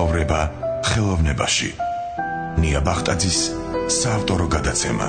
ცხოვრება ხელოვნებაში. ნია ბახტაძის საავტორო გადაცემა.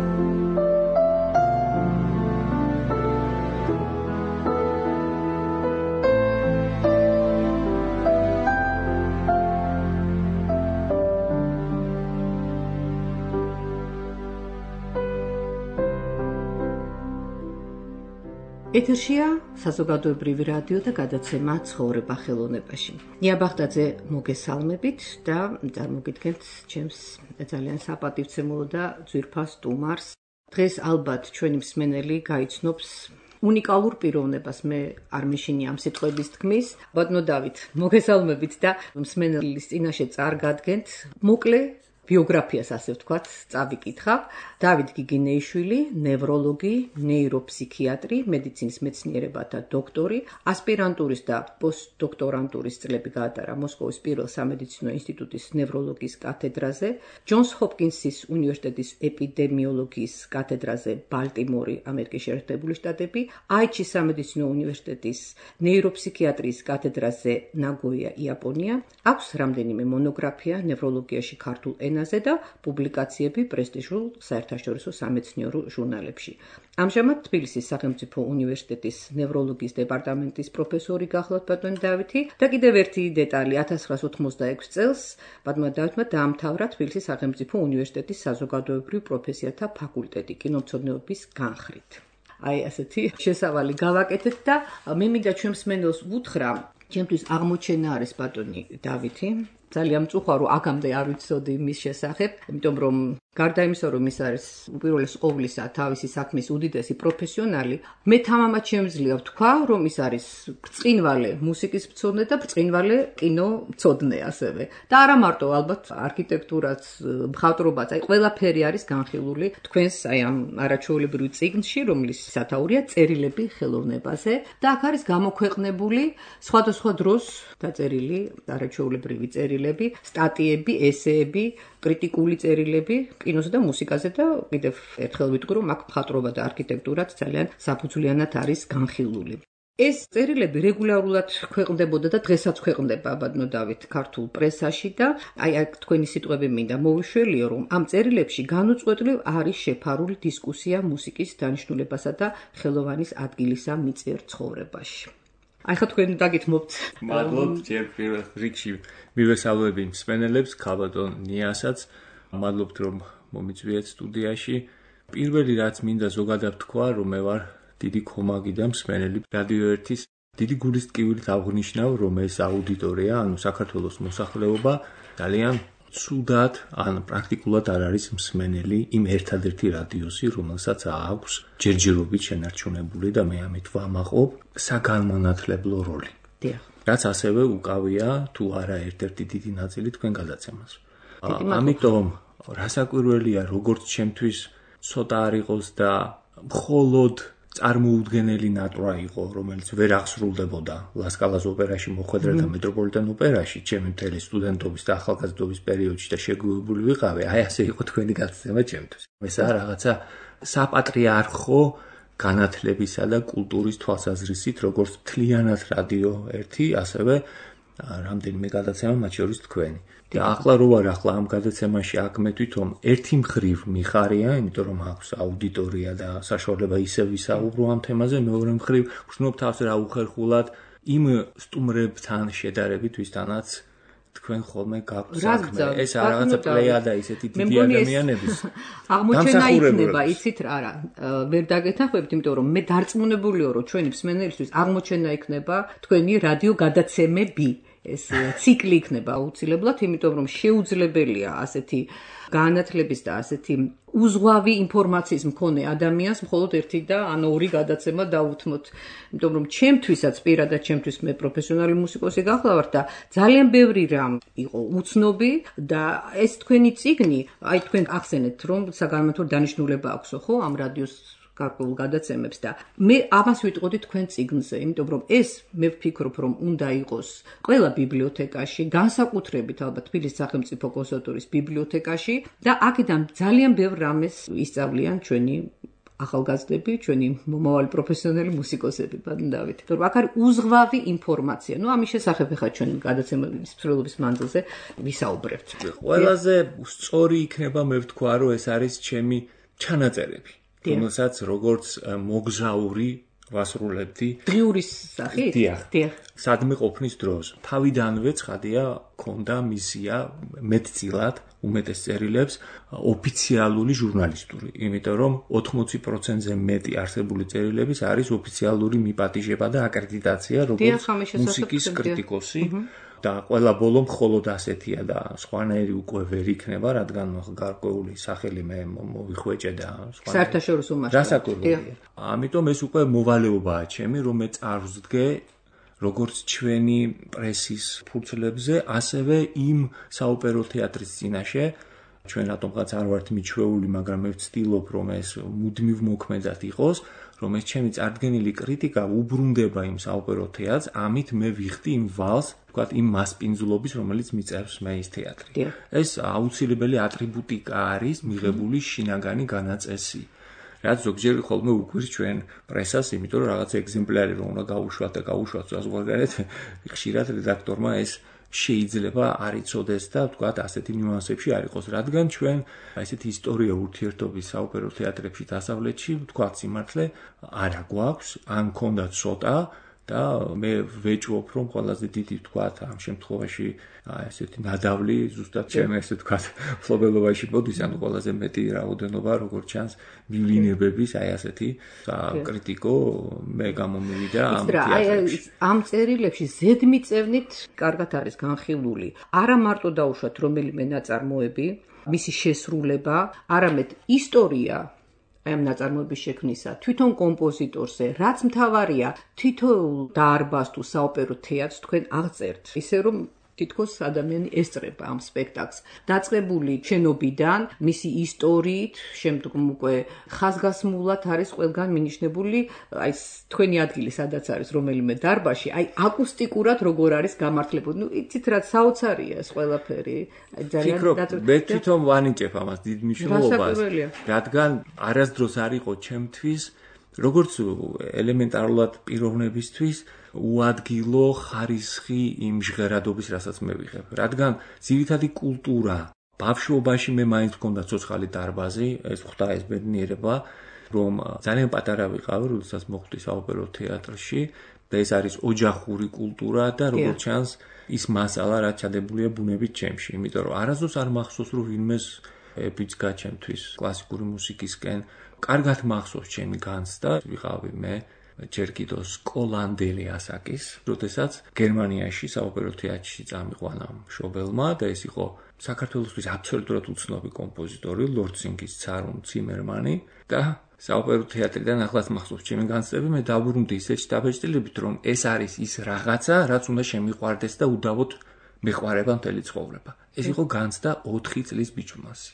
ეთერშია საზოგადოებრივი რადიო და გადაცემა ცხოვრება ხელოვნებაში. ნია ბახტაძე მოგესალმებით და წარმოგიდგენთ ჩემს ძალიან საპატივცემულო და ძვირფას სტუმარს. დღეს ალბათ ჩვენი მსმენელი გაიცნობს უნიკალურ პიროვნებას. მე არ მეშინი ამ სიტყვების თქმის. ბატონო დავით, მოგესალმებით და მსმენელის წინაშე წარგადგენთ მოკლე ბიოგრაფიას, ასე ვთქვათ, წავიკითხავ. დავით გიგინეიშვილი, ნევროლოგი, ნეიროფსიქიატრი, მედიცინის მეცნიერებათა დოქტორი, ასპირანტურის და პოსტდოქტორანტურის წლები გაატარა მოსკოვის პირველ სამედიცინო ინსტიტუტის ნევროლოგიის კათედრაზე, ჯონს ჰოპკინსის უნივერსიტეტის ეპიდემიოლოგიის კათედრაზე ბალტიმორი, ამერიკის შეერთებული შტატები, აიჩის სამედიცინო უნივერსიტეტის ნეიროფსიქიატრიის კათედრაზე ნაგოია, იაპონია. აქვს რამდენიმე მონოგრაფია ნევროლოგიაში ქართულ ენაზე და პუბლიკაციები პრესტიჟულ საერთაშორისო სამეცნიერო ჟურნალებში. ამჟამად თბილისის სახელმწიფო უნივერსიტეტის ნევროლოგიის დეპარტამენტის პროფესორი გახლავთ ბატონი დავითი და კიდევ ერთი დეტალი, 1986 წელს ბატონმა დავითმა დაამთავრა თბილისის სახელმწიფო უნივერსიტეტის საზოგადოებრივ პროფესიათა ფაკულტეტი კინომცოდნეობის განხრით. აი ასეთი შესავალი გავაკეთეთ და მე მინდა ჩვენ მსმენელს უთხრა, ჩემთვის აღმოჩენა არის ბატონი დავითი. ძალიან მწუხარ, რომ აქამდე არ ვიცოდი მის შესახებ, იმიტომ რომ გარდა იმისა, რომ ის არის უპირველეს ყოვლისა თავისი საქმის უდიდესი პროფესიონალი, მე თამამად შემიძლია ვთქვა, რომ ის არის ბრწყინვალე მუსიკის მცოდნე და ბრწყინვალე კინომცოდნე ასევე. და არა მარტო, ალბათ არქიტექტურაც, მხატვრობაც, აი ყველაფერი არის განხილული თქვენს აი ამ არაჩვეულებრივ წიგნში, რომლის სათაურია წერილები ხელოვნებაზე და აქ არის გამოქვეყნებული სხვადასხვა დროს დაწერილი არაჩვეულებრივი წერილები, სტატიები, ესეები, კრიტიკული წერილები კინოზე და მუსიკაზე და კიდევ ერთხელ ვიტყვი, რომ აქ მხატვრობა და არქიტექტურაც ძალიან საფუძვლიანად არის განხილული. ეს წერილები რეგულარულად ქვეყნდებოდა და დღესაც ქვეყნდება ბატონო დავით ქართულ პრესაში და აი აქ თქვენი სიტყვები მინდა მოვიშველიო, რომ ამ წერილებში განუწყვეტლივ არის შეფარული დისკუსია მუსიკის დანიშნულებასა და ხელოვანის ადგილისა მიწიერ ცხოვრებაში. აი ხა თქვენ დაგითმობთ. მადლობ ჯერ პირველ რიგში მივესალმები მსმენელებს, ქალბატონ ნიასაც. მადლობთ რომ მომიწვიეთ სტუდიაში. პირველი რაც მინდა ზოგადად თქვა, რომ მე ვარ დიდი ქომაგი და მსმენელი რადიო 1-ის დიდი გულის ტკივილით აღნიშნავ, რომ ეს აუდიტორია, ანუ საქართველოს მოსახლეობა ძალიან ცუდად ან პრაქტიკულად არ არის მსმენელი იმ ერთადერთი რადიოსი, რომელსაც აქვს ჯერჯერობით შენარჩუნებული და მე ამით ვამაყობ საგანმანათლებლო როლი. რაც ასევე უკავია თუ არა ერთ-ერთი დიდი ნაწილი თქვენ გადაცემას. ამიტომ რასაკვირველია, როგორც ჩემთვის ცოტა არ იყოს და მხოლოდ წარმოუდგენელი ნატრა იყო, რომელიც ვერ აღსრულდებოდა ლასკალას ოპერაში მოხვედრა და მეტროპოლიტენ ოპერაში, ჩემი მთელი სტუდენტობის და ახალგაზრდობის პერიოდში და შეგვიებული ვიყავი, აი ასე იყო თქვენი გადაცემა ჩემთვის. ესაა რაღაცა საპატრიარქო განათლებისა და კულტურის თვალსაზრისით, როგორც მთლიანად რადიო 1, ასევე რამდენიმე გადაცემა, მათ შორის თქვენი. და ახლა რო ვარ ახლა ამ გადაცემაში აქ მე თვითონ ერთი მხრივ მიხარია, იმიტომ რომ აქვს აუდიტორია და საშუალება ისევ ვისაუბრო ამ თემაზე, მეორე მხრივ ვშნობ თავს რა უხერხულად იმ სტუმრებთან შედარებით, ვისთანაც თქვენ ხოლმე გაქვთ საქმე. ეს რაღაცა პლეიადა ისეთი დიდი ადამიანების. აღმოჩენა იქნება, იცით რა, არა, ვერ დაგეთანხმებით, იმიტომ რომ მე დარწმუნებულიო, რომ ჩვენი მსმენელისთვის აღმოჩენა იქნება თქვენი რადიო გადაცემები. ეს ციკლი იქნება აუცილებლად, იმიტომ რომ შეუძლებელია ასეთი განათლების და ასეთი უზღვავი ინფორმაციის მქონე ადამიანს მხოლოდ ერთი და ან ორი გადაცემა დაუთმოთ. იმიტომ რომ ჩემთვისაც პირადად ჩემთვის მე პროფესიონალი მუსიკოსი გახლავართ და ძალიან ბევრი რამ იყო უცნობი და ეს თქვენი წიგნი, აი თქვენ ახსენეთ რომ საგანმანათლებლო დანიშნულება აქვს ხო ამ რადიოს გარკვეულ გადაცემებს და მე ამას ვიტყოდი თქვენ წიგნზე, იმიტომ რომ ეს მე ვფიქრობ, რომ უნდა იყოს ყველა ბიბლიოთეკაში, განსაკუთრებით ალბათ თბილისის სახელმწიფო კონსერვატორიის ბიბლიოთეკაში და აქედან ძალიან ბევრ რამეს ისწავლიან ჩვენი ახალგაზრდები, ჩვენი მომავალი პროფესიონალი მუსიკოსები, ბანდავით. რომ აქ არის უზღვავი ინფორმაცია. ამის შესახებ ხა ჩვენ გადაცემების მსვლელობის მანძილზე ვისაუბრებთ. ყველაზე სწორი იქნება მე ვთქვა, რომ ეს არის ჩემი ჩანაწერები, რომელსაც როგორც მოგზაური ვასრულებდი დრიურის სახით? დიახ. სადმე ყოფნის დროს. თავიდანვე ცხადია, ქონდა მისია მეტწილად უმეტეს წერილებს ოფიციალური ჟურნალისტური, იმიტომ რომ 80%-ზე მეტი არსებული წერილების არის ოფიციალური მიპატიჟება და აკრედიტაცია როგორც მუსიკის კრიტიკოსი. და ყველა ბოლო მხოლოდ ასეთია და სხვანაირი უკვე ვერ იქნება, რადგან გარკვეული სახელი მე მოვიხვეჭე და სხვანაირი საერთაშორისო მასშტაბით. რასაკვირველია. ამიტომ ეს უკვე მოვალეობაა ჩემი, რომ მე წარვსდგე როგორც ჩვენი პრესის ფურცლებზე, ასევე იმ საოპერო თეატრის წინაშე. ჩვენ რატომღაც არ ვართ მიჩვეული, მაგრამ მე ვცდილობ, რომ ეს მუდმივ მოქმედად იყოს, რომ ეს ჩემი წარდგენილი კრიტიკა უბრუნდება იმ საოპერო თეატრს, ამით მე ვიხდი იმ ვალს, ვთქვათ, იმ მასპინძლობის, რომელიც მიწევს მე ის თეატრი. ეს აუცილებელი ატრიბუტიკა არის მიღებული შინაგანი განაწესი. რაც ზოგჯერ ხოლმე უგვირს ჩვენ პრესას, იმიტომ რომ რაღაც ეგზემპლარი რომ უნდა გაუშვათ და გაუშვათ საზღვარგარეთ, ხშირად რედაქტორმა ეს შეიძლება არ იცოდეს და ვთქვათ, ასეთი ნიუანსებში არ იყოს, რადგან ჩვენ ესეთი ისტორია ურთიერთობის საოპერო თეატრებში დასავლეთში, ვთქვათ, სიმართლე არა გვაქვს, ან ქონდა ცოტა და მე ვეჭვობ, რომ ყველაზე დიდი ვთქვათ, ამ შემთხვევაში ესეთი ნადავლი ზუსტად ჩემ ესე ვთქვათ, მფლობელობაში მოდის, ანუ ყველაზე მეტი რაოდენობა, როგორც ჩანს, მივლინებების, ასეთი კრიტიკო მე გამომივიდა ამ თეატრებში. ამ წერილებში ზედმიწევნით კარგად არის განხილული. არა მარტო დაუშვათ რომელიმე ნაწარმოები, მისი შესრულება, არამედ ისტორია ამ ნაწარმოების შექმნისა, თვითონ კომპოზიტორზე, რაც მთავარია, თითოეულ დარბაზს თუ საოპერო თეატრს თქვენ აღწერთ. ისე რომ თითქოს ადამიანი ესწრება ამ სპექტაკლს. დაწყებული შენობიდან, მისი ისტორიით, შემდგომ უკვე ხაზგასმულად არის ყველგან მინიშნებული, აი თქვენი ადგილი სადაც არის რომელიმე დარბაზში, აი აკუსტიკურად როგორ არის გამართლებული. იცით რა საოცარია ეს ყველაფერი. ძალიან მე თვითონ ვანიჭებ ამას დიდ მნიშვნელობას, რადგან არასდროს არ იყო ჩემთვის როგორც ელემენტარულად პიროვნებისთვის უადგილო ხარისხი იმ ჟღერადობის, რასაც მე ვიღებ. რადგან ძირითადი კულტურა ბავშვობაში მე მაინც მქონდა ცოცხალი დარბაზი, ეს ხვდა ეს ბედნიერება, რომ ძალიან პატარა ვიყავი, როდესაც მოხვდი საოპერო თეატრში და ეს არის ოჯახური კულტურა და როგორც ჩანს ის მასალა რაც ჩადებულია ბუნებით ჩემში, იმიტომ რომ არასდროს არ მახსოვს რომ ვინმეს ეპიჩკა ჩემთვის კლასიკური მუსიკისკენ. კარგად მახსოვს ჩემი განცდა, ვიყავი მე ჯერ კიდევ სკოლანდელი ასაკის, როდესაც გერმანიაში საოპერო თეატრში წამიყვანა მშობელმა და ეს იყო საქართველოსთვის აბსოლუტურად უცნობი კომპოზიტორი, ლორცინგის ცარუნ ციმერმანი და საოპერო თეატრიდან ახლაც მახსოვს ჩემი განცდები, მე დაბრუნდი ისეთ დაბეჭდილებით, რომ ეს არის ის რაღაცა, რაც უნდა შემიყვარდეს და უდავოდ მეყვარება მთელი ცხოვრება. ეს იყო განცდა 4 წლის ბიჭუნასი.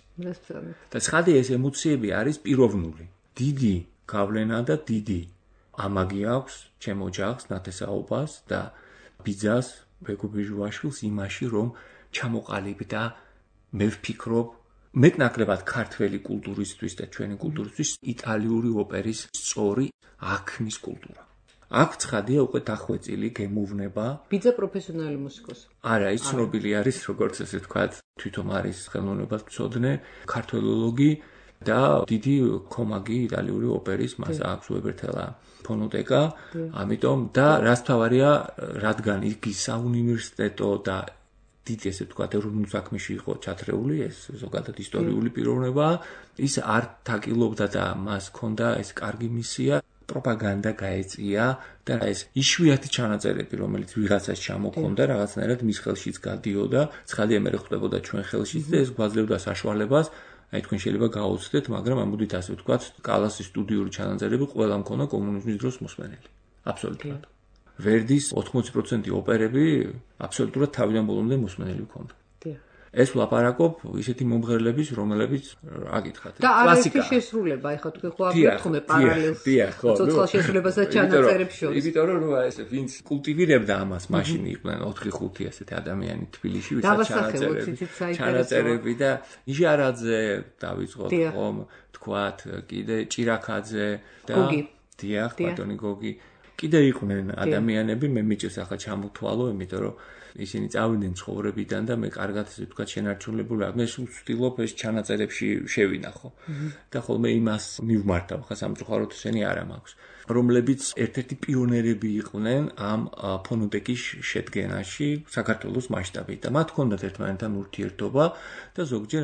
და ცხადი ეს ემოციები არის პიროვნული. დიდი გავლენა და დიდი ამაგი აქვს ჩემ ოჯახს, ნათესაობას და ბიძას, ბეგობიჟუაშვილს იმაში, რომ ჩამოყალიბდა, მე ვფიქრობ, მეტნაკლებად ქართველი კულტურისთვის და ჩვენი კულტურისთვის იტალიური ოპერის სწორი აქმის კულტურა. აქ ცხადია უკვე დახვეწილი გემოვნება. ბიძა პროფესიონალი მუსიკოსი. არა, ის ცნობილი არის, როგორც ესე ვთქვათ, თვითონ არის ხელოვნებას მცოდნე, ქართველოლოგი და დიდი კომაგი იტალიური ოპერის მას აქვს უებერთელა ფონოტეკა, ამიტომ და რაც თავარია, რადგან იგი საუნივერსიტეტო და დიდი ესე ვთქვათ, ეროვნულ საქმეში იყო ჩათრეული, ეს ზოგადად ისტორიული პიროვნება, ის არ თაკილობდა და მას ჰქონდა ეს კარგი მისია. პროპაგანდა გაეწია და ეს იშვიათი ჩანაწერები, რომელიც ვიღაცას ჩამოქონდა, რაღაცნაირად მის ხელშიც გადიოდა, ცხადია მე ხვდებოდა ჩვენ ხელშიც და ეს გვაძლევდა საშუალებას, აი თქვენ შეიძლება გაუცდეთ, მაგრამ ამბუდით ასე ვთქვათ, კალასის სტუდიური ჩანაწერები ყველა მქონდა კომუნიზმის დროს მოსმენელი. აბსოლუტურად. ვერდის 80% ოპერები აბსოლუტურად თავიდან ბოლომდე მოსმენელი მქონდა. ეს ვლაპარაკობ ისეთი მომღერლების, რომელებიც აკითხათ. და არაერთი შესრულება, ეხლა თქვენ ხო აკეთხმე პარალელს. ცოცხალ შესრულებას და ჩანაწერებს შორის. იმიტომ რომ ეს ვინც კულტივირებდა ამას, მაშინ იყვნენ 4-5 ესეთი ადამიანი თბილისში, ვისაც ჩანაწერები და იჟარაძე დავიწყოთ ხომ, თქვათ, კიდე ჭირაქაძე და დიახ, ბატონი გოგი. კიდე იყვნენ ადამიანები, მე მიჭირს ახლა ჩამოთვალო, იმიტომ რომ ისინი წავიდნენ ცხოვრებიდან და მე კარგად ესე ვთქვათ შენარჩუნებული ვარ. მე ვცდილობ ეს ჩანაწერებში შევინახო. და ხოლმე იმას მივმართავ, ხა სამწუხაროდ ესენი არა მაქვს. რომლებიც ერთ-ერთი პიონერები იყვნენ ამ ფონოტეკის შედგენაში საქართველოს მასშტაბით და მათ ჰქონდათ ერთმანეთთან ურთიერთობა და ზოგჯერ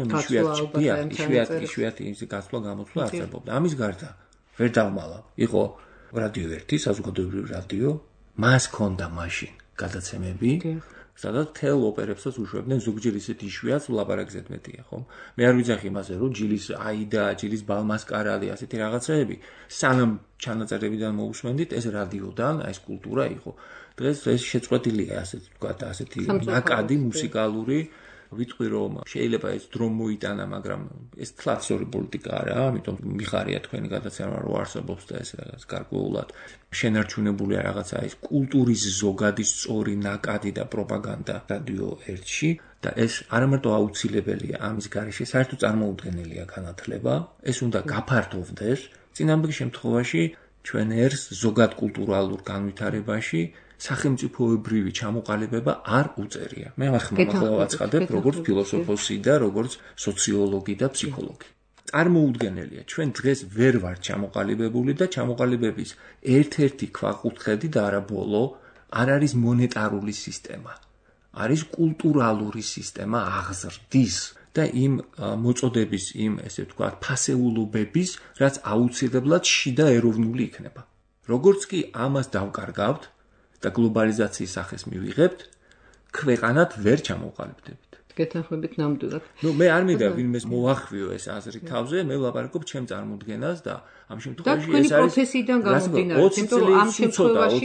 იშვიათი ის გასვლა გამოსვლა არსებობდა. ამის გარდა ვერ დავმალავ. იყო რადიო 1, საზოგადოებრივი რადიო, მას ჰქონდა მაშინ გადაცემები, სადაც თელ ოპერებსაც უშვებდნენ ზოგჯერ ისეთი იშვიათს ვლაპარაკზე მეტია, ხო? მე არ ვიძახი იმაზე, რომ ჯილის აიდა, ჯილის ბალმასკარალი, ასეთი რაღაცები, სანამ ჩანაწერებიდან მოусმენდით, ეს რადიოდან, ეს კულტურა იყო. დღეს ეს შეწყვეტილია, ასე ვთქვათ, ასეთი ნაკადი მუსიკალური ვიტყვი რომ შეიძლება ეს დრო მოიტანა, მაგრამ ეს თლაცორი პოლიტიკა არა, ამიტომ მიხარია თქვენი გადაცემა რომ არსებობს და ეს რაღაც გარკვეულად შენარჩუნებული რაღაცა ის კულტურის ზოგადი სწორი ნაკადი და პროპაგანდა რადიო 1-ში და ეს არა მარტო აუცილებელია ამის გარეშე, საერთოდ წარმოუდგენელია განათლება, ეს უნდა გაფართოვდეს წინამორბედი შემთხვევაში ჩვენ ერს ზოგად კულტურალურ განვითარებაში სახელმწიფოებრივი ჩამოყალიბება არ უწერია. მე ამას ხმამაღლა ვაცხადებ, როგორც ფილოსოფოსი და როგორც სოციოლოგი და ფსიქოლოგი. წარმოუდგენელია, ჩვენ დღეს ვერ ვართ ჩამოყალიბებული და ჩამოყალიბების ერთ-ერთი ქვაკუთხედი და არა ბოლო არ არის მონეტარული სისტემა. არის კულტურალური სისტემა აღზრდის და იმ მოწოდების, იმ ესე ვთქვათ, ფასეულობების, რაც აუცილებლად შიდა ეროვნული იქნება. როგორც კი ამას დავკარგავთ და გლობალიზაციის სახეს მივიღებთ, ქვეყანად ვერ ჩამოყალიბდებით. გეთანხმებით ნამდვილად. მე არ მინდა ვინმეს მოახვიო ეს აზრი თავზე, მე ვლაპარაკობ ჩემ წარმოდგენას და ამ შემთხვევაში ეს არის პროფესიიდან გამომდინარე, იმიტომ რომ ამ შემთხვევაში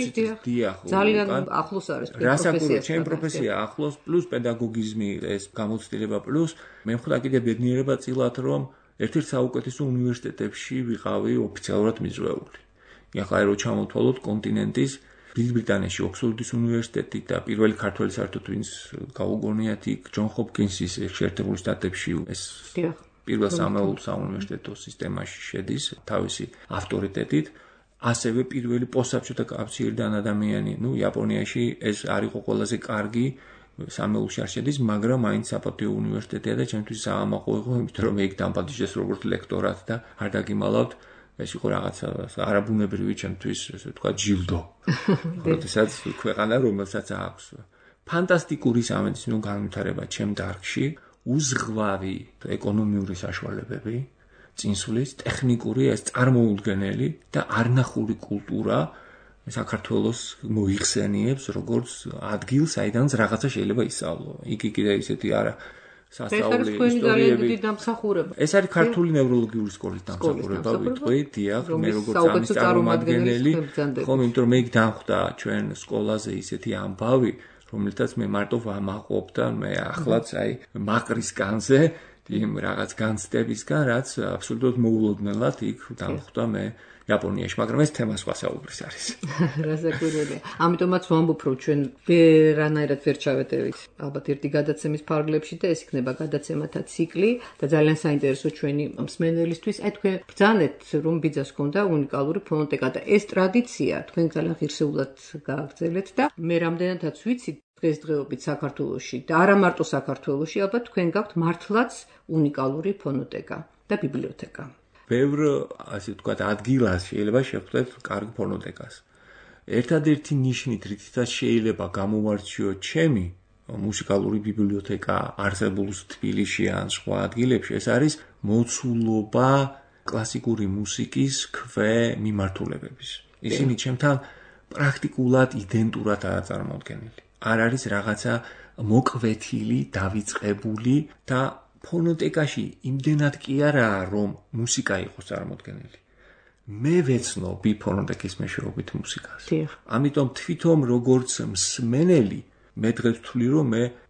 ძალიან ახლოს არის პროფესია. ჩემი პროფესია ახლოს, პლუს პედაგოგიზმი, ეს გამოცდილება, პლუს მე ხვდა კიდე ბედნიერება წილად, რომ ერთ-ერთ საუკეთესო უნივერსიტეტებში ვიყავი ოფიციალურად მიზღვეული. ახლა რო ჩამოთვალოთ კონტინენტის ბრიტანეთში ოქსფორდის უნივერსიტეტი და პირველი ქართველი საერთოდ ვინც გაუგონიათ იქ ჯონ ჰოპკინსის შეერთებული შტატებში ეს პირველ სამეულო საუნივერსიტეტო სისტემაში შედის თავისი ავტორიტეტით, ასევე პირველი პოსტსაბჭოთა კავშირიდან ადამიანი, იაპონიაში ეს არ იყო ყველაზე კარგი სამეულოში არ შედის, მაგრამ მაინც საპატიო უნივერსიტეტია და ჩემთვის საამაყო იყო, იმიტომ რომ მე იქ დამპატიჟეს როგორც ლექტორად და არ დაგიმალავთ ეს იყო რაღაცა არაბუნებრივი ჩემთვის, ესე ვთქვათ, ჯილდო. როდესაც ქვეყანა, რომელსაც აქვს ფანტასტიკური სამედიცინო განვითარება ჩემ დარგში, უზღვავი ეკონომიური საშუალებები, წინსვლის, ტექნიკური, ეს წარმოუდგენელი და არნახული კულტურა საქართველოს მოიხსენიებს, როგორც ადგილს, საიდანაც რაღაცა შეიძლება ისწავლო. იგი კიდე ისეთი არა სასწაული ისტორიები. ეს არის ქართული ნევროლოგიური სკოლის დამსახურება, ვიტყვი, დიახ, მე როგორც ამის წარმომადგენელი, ხომ, იმიტომ რომ მე იქ დამხვდა ჩვენ სკოლაზე ისეთი ამბავი, რომელთაც მე მარტო ვამაყობ და მე ახლაც აი მაყრის განზე იმ რაღაც განცდებისგან, რაც აბსოლუტურად მოულოდნელად იქ დამხვდა მე იაპონიაში, მაგრამ ეს თემა სხვა საუბრის არის. რასაკვირველია. ამიტომაც ვამბობ, რომ ჩვენ ვერანაირად ვერ ჩავეტევით ალბათ ერთი გადაცემის ფარგლებში და ეს იქნება გადაცემათა ციკლი და ძალიან საინტერესო ჩვენი მსმენელისთვის. აი თქვენ ბრძანეთ, რომ ბიძას ჰქონდა უნიკალური ფონოტეკა და ეს ტრადიცია თქვენ ძალიან ღირსეულად გააგრძელეთ და მე რამდენადაც ვიცი დღესდღეობით საქართველოში და არა მარტო საქართველოში, ალბათ თქვენ გაქვთ მართლაც უნიკალური ფონოტეკა და ბიბლიოთეკა. ბევრ, ასე ვთქვათ, ადგილას შეიძლება შეხვდეთ კარგ ფონოტეკას. ერთადერთი ნიშნით, რითაც შეიძლება გამოვარჩიო ჩემი მუსიკალური ბიბლიოთეკა არსებობს თბილისში ან სხვა ადგილებში, ეს არის მოცულობა კლასიკური მუსიკის მიმართულებების. ისინი ჩემთან პრაქტიკულად იდენტურადაა წარმოდგენილი. არ არის რაღაცა მოკვეთილი, დავიწყებული და ფონოტეკაში იმდენად კი არაა, რომ მუსიკა იყოს წარმოდგენილი. მე ვეცნობ ფონოტეკის მეშვეობით მუსიკას. ამიტომ თვითონ როგორც მსმენელი, მე დღეს ვთვლი, რომ მე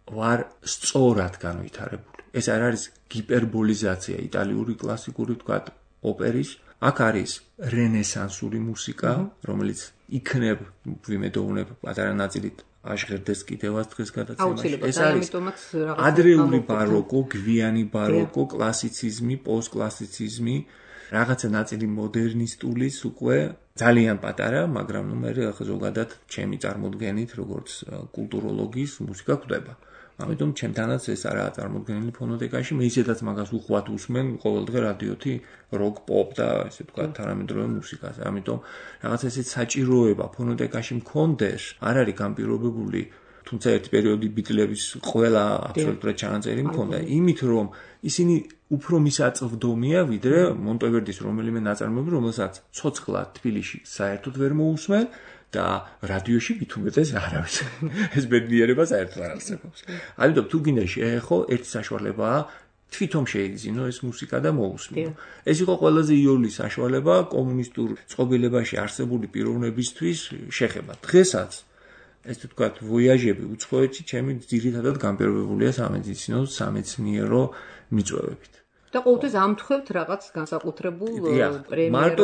ვარ სწორად განვითარებული. ეს არ არის ჰიპერბოლიზაცია იტალიური კლასიკური თქვა ოპერის. აქ არის რენესანსული მუსიკა, რომელიც იქნებ ვიმედოვნებ პატარა ნაწილით აშღერდეს კიდევაც დღეს გადაცემაში. ეს არის ადრეული ბაროკო, გვიანი ბაროკო, კლასიციზმი, პოსტკლასიციზმი, რაღაცა ნაწილი მოდერნისტულის უკვე ძალიან პატარა, მაგრამ მე ზოგადად ჩემი წარმოდგენით, როგორც კულტუროლოგის მუსიკა გვხვდება. ამიტომ ჩემთანაც ეს არაა წარმოდგენილი ფონოტეკაში, მე ისედაც მაგას უხვად უსმენ ყოველდღე რადიოთი როკ, პოპ და ესე ვთქვათ თანამედროვე მუსიკას. ამიტომ რაღაც ესეთ საჭიროება ფონოტეკაში მქონდეს, არ არის განპირობებული, თუმცა ერთი პერიოდი ბიტლების ყველა აბსოლუტურად ჩანაწერი მქონდა, იმით რომ ისინი უფრო მისაწვდომია ვიდრე მონტევერდის რომელიმე ნაწარმოები, რომელსაც ცოცხლად თბილისში საერთოდ ვერ მოусმენ და რადიოში მით უმეტეს არავის. ეს ბედნიერება საერთოდ არ არსებობს. ამიტომ თუ გინდა შეეხო, ერთი საშუალებაა თვითონ შეიგზინო ეს მუსიკა და მოусმინო. ეს იყო ყველაზე იოლი საშუალება კომუნისტურ წყობილებაში არსებული პიროვნებისთვის შეხება. დღესაც ეს თქვათ ვოიაჟები უცხოეთში ჩემი ძირითადად განპირობებულია სამედიცინო, სამეცნიერო მიწვევებით. და ყოველთვის ამთხვევთ რაღაც განსაკუთრებულ პრემიერას. მარტო